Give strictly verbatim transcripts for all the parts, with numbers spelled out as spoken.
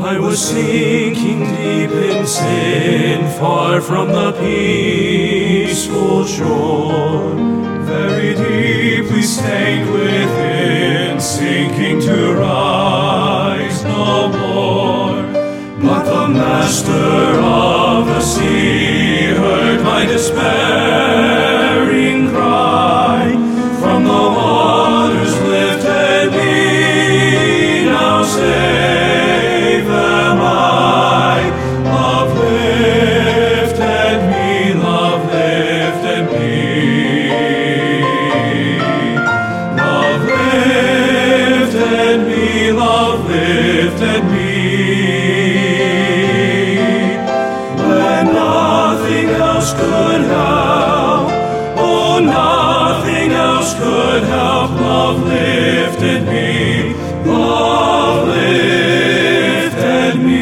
I was sinking deep in sin, far from the peaceful shore, very deeply stained within, sinking to rise no more. But the Master of the sea heard my despairing cry, from the waters lifted me, now safe am I. Love lifted me, love lifted me. Love lifted me, love lifted me. When nothing else could help, oh, nothing else could help, love lifted me, love lifted me.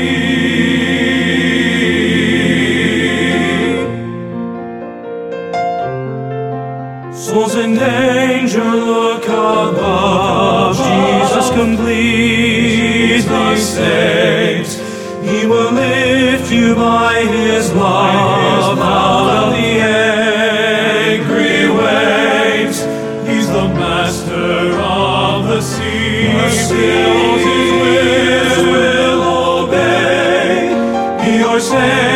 Souls in danger, look above, Jesus completely saves. He will lift you by His love out of the angry waves. He's the Master of the sea. Still His will obey. Your Savior.